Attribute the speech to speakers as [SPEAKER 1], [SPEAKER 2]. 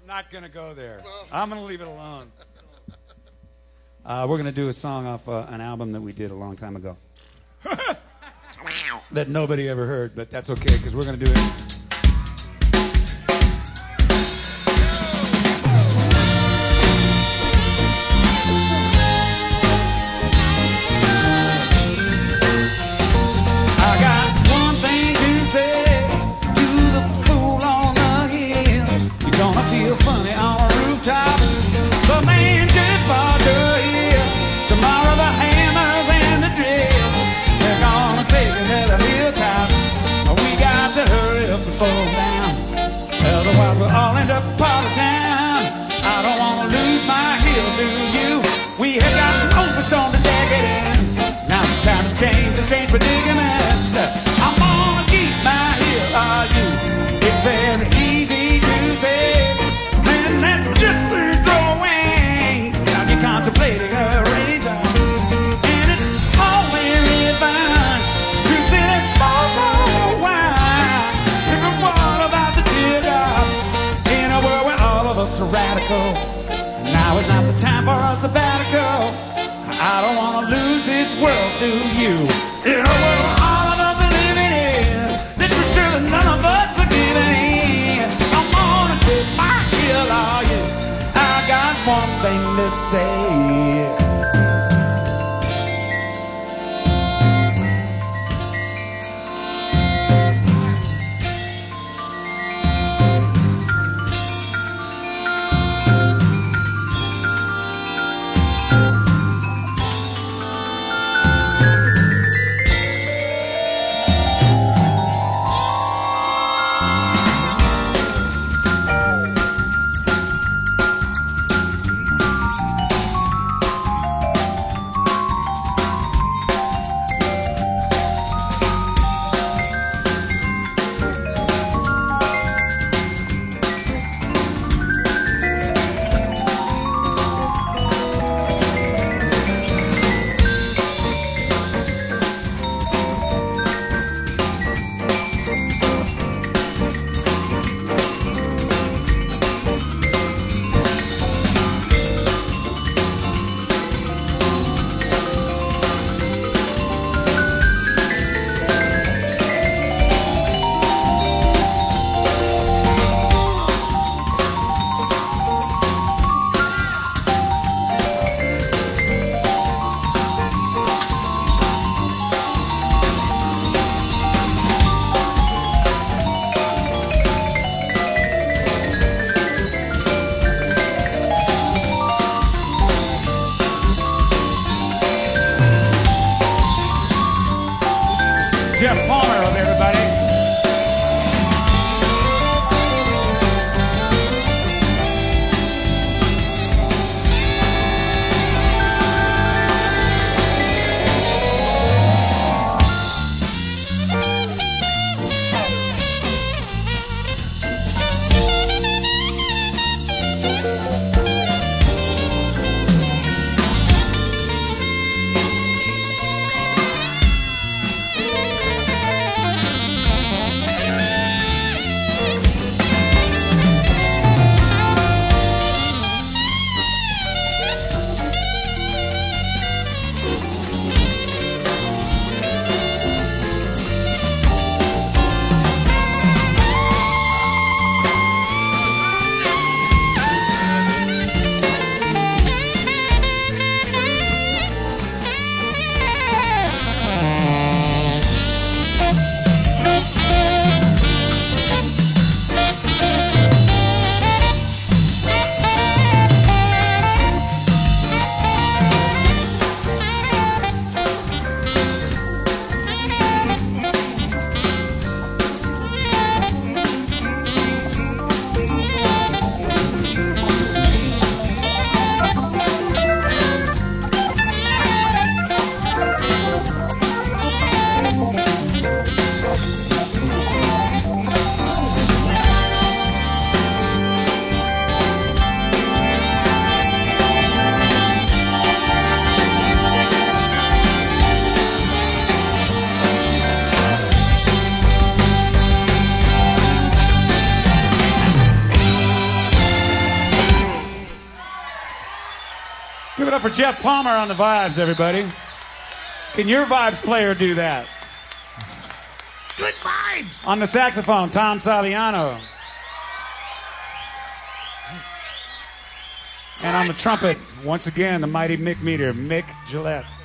[SPEAKER 1] Not going to go there. I'm going to leave it alone. We're going to do a song off an album that we did a long time ago. That nobody ever heard, but that's okay because we're going to do it. Otherwise we'll all end up part of town. I don't want to lose my heel, do you? We have got an overstone to deck it in. Now it's time to change the strange predicament. I'm gonna keep my heel, are you? It's very easy to say. Man, that just is throwing. Now you're contemplating a raise. And it's only refined to see this fall so wide. What about the teardrop in a world where all of us are radical? Now is not the time for a sabbatical. I don't want to lose this world to you. In a world where all of us are living in, it's for sure that none of us are giving in. I'm gonna take my heel, are you? I got one thing to say. Give it up for Jeff Palmer on the vibes, everybody. Can your vibes player do that?
[SPEAKER 2] Good vibes!
[SPEAKER 1] On the saxophone, Tom Saviano. And on the trumpet, once again, the mighty Mick Meter, Mick Gillette.